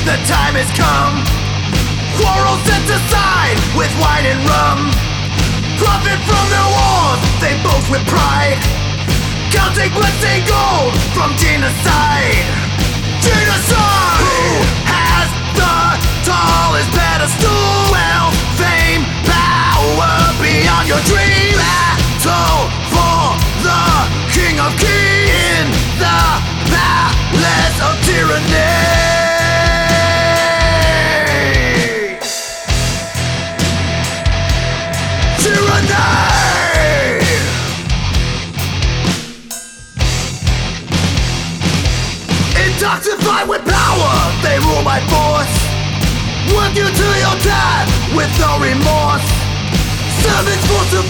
the time has come. Quarrels set aside with wine and rum. Profit from their wars, they boast with pride. Counting bloods and gold from genocide. Genocide! Who has the tallest pedestal? Wealth, fame, power beyond your dream. Battle for the King of Kings in the palace of tyranny. Intoxified with power, they rule by force. Work you to your death with no remorse. Servants for survival.